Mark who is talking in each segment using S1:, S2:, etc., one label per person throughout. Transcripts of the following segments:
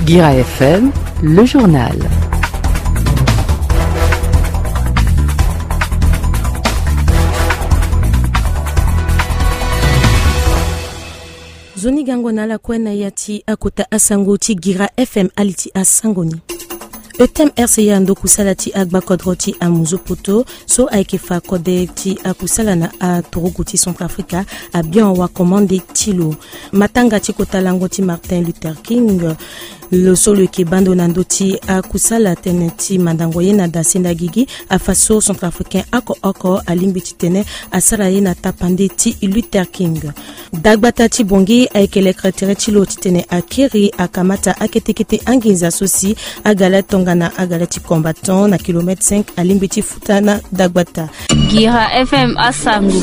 S1: Guira FM, le journal.
S2: Zoni gangona la kwena yati akuta asangoti Guira FM aliti asangoni. Le thème RCA ndo kusalati agba kodroti a Muzopoto so aikefa kode ti akusala na a Toruguti Centrafrica a bien wa commande tilo matanga ti kotalangoti Martin Luther King le solo ki bandonando ti akusala teneti mandangoye na dasenda gigi a faso centrafricain ako alimbiti tene asala ye na tapande ti Luther King dagbata ti bongi aikele kretere ti lo ti tene akiri akamata aketekete anginza sosi agala tongana agala ti combattant na kilomètre 5 alimbiti futana dagbata
S3: Guira FM asangu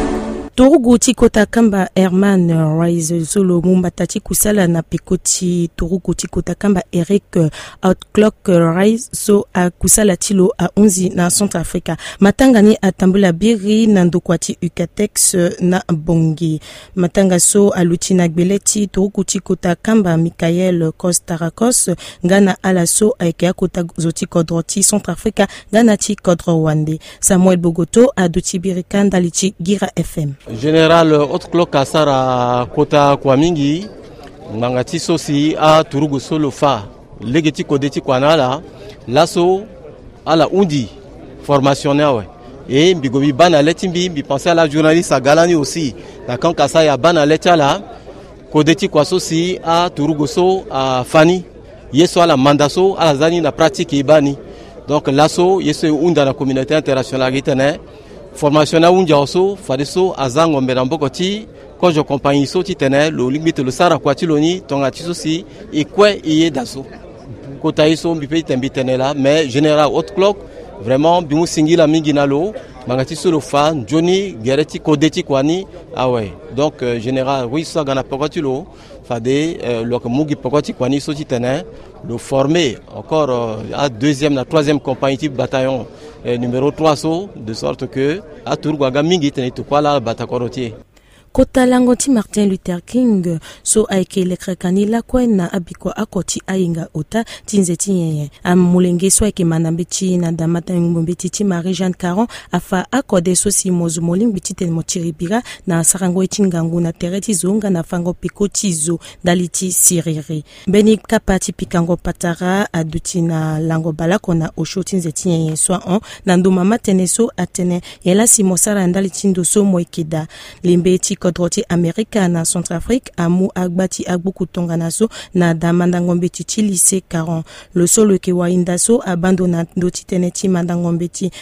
S2: Toruguti kota kamba Herman Rise solo mumbatati kusala na pekoti Toruguti kota kamba Eric Outclock Rise so a kusala tilo a 11 na Centrafrica matangani atambula biri na ndokwati Ukatex na bongi matanga so aluti na gbeleti Toruguti kota kamba Michael Costarakos ngana ala so aike kota zoti kodroti Centrafrica ngana ti kodro wande Samuel Bogoto aduti birika ndalichi Guira FM
S4: Général Outclock Kasara Kota Kwamingi Mangati Sosi a Turugu Solofa Legeti Kodeti Kwanala Lasso à la Undi formationnel et Bigobi Banaletimbi bi penser à la journaliste à Galani aussi la quand Kasa ya Banaleta là Kodeti Kwasosi a Turugu So à Fani yeso à la Mandaso à la Zani na pratique ibani donc Lasso yeso unda la communauté internationale gitene formation na unja oso fadeso azango mbelambokoti quand je compagnie so titene le limite le sara kwati loni tonga tisosi ikwe iye daso kota iso mbipe tembitene là mais général Outclock vraiment bimu singila mingi nalo mangati so le fan Johnny Gereti Kodeti kwani ah ouais donc général oui ça gana pokoti lo fade le mugi pokoti kwani so titene le former encore à deuxième la troisième compagnie type bataillon numéro 3 so de sorte que à Tourgwaga mingi tene to kwala batakorotier
S2: Kota langoti Martin Luther King so aike lekrekani la kwena abiko akoti ainga ota tinzeti yeye amulenge so aike manambichi na damata ngombiti ti Marie-Jeanne Caron afa akode so si mozumoling bitite motiribira na sarango etingangu na tereti zonga na fango pikotizo daliti siriri beni kapati pikango patara aduti na lango balako na osho tinzeti yeye so on na nduma matene so atene yela si mosara ndaliti ndo so moikeda limbeti kodroti Amerika na Centrafrique amu agbati agbuku tonganaso na damandangombeti ti lycée 40 le solo ke waindaso abandona ndoti teneti mandangombeti